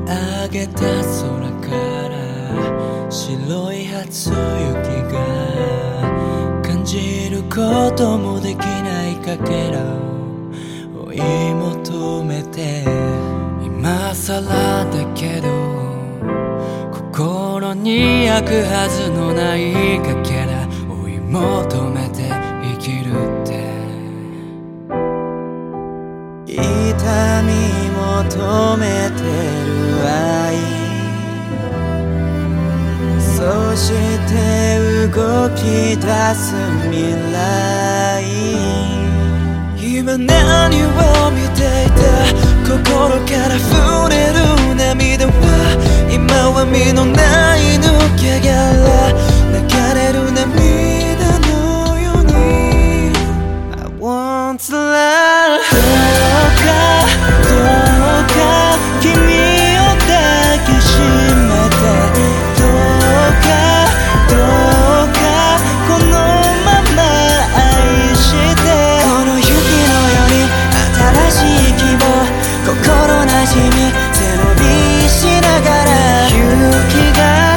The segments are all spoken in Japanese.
上げた空から白い初雪が感じることもできないかけらを追い求めて、今更だけど心に焼くはずのないかけら追い求めて生きるって、痛み求めてる愛、そして動き出す未来、今何を見ていた、心から触れる涙は今は身のない抜け殻、流れる涙のように I want to love、 どうか君を抱きしめて、どうかこのまま愛して、この雪のように新しい希望、心なじみ背伸びしながら、雪が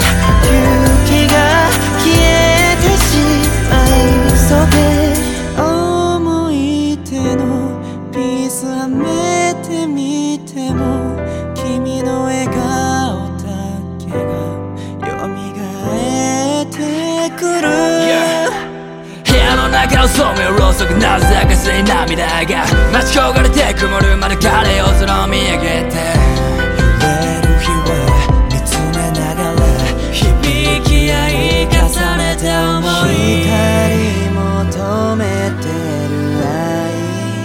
消えてしまいそうで、思い出のピースはめてみても君の笑顔だけが蘇ってくる、部屋の中を染めるろうそく、なぜだかすでに涙が待ち焦がれて曇るまで彼を空を見上げて、揺れる日を見つめながら響き合い重ねて思い、光求めてる愛、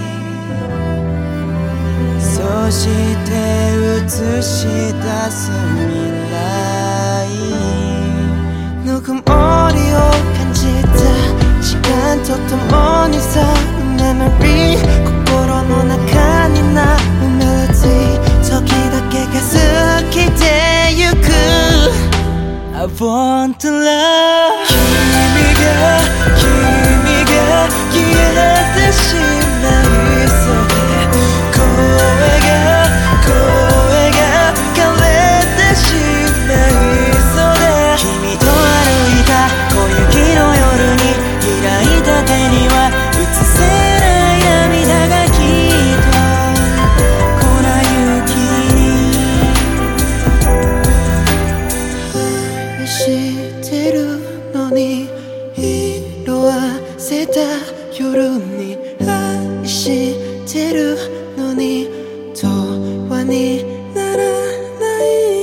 そして映し出す未来、ぬくもりを感じた時間とともにさ、メモリー心の中になるメロディー、時だけが好きでゆく I want to love、 君が消えてしまいそうで、声が枯れてしまいそうで、君と歩いた小雪の夜に開いた手には映せない涙がきっと粉雪に、愛してるのに色あせた夜に、愛してるのに永遠にならない、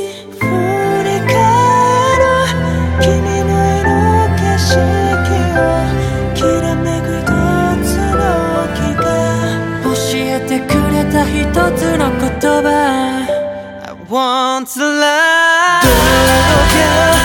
振り返る君の色景色を、きらめく一つの木が教えてくれた一つの言葉 I want to love、 どうか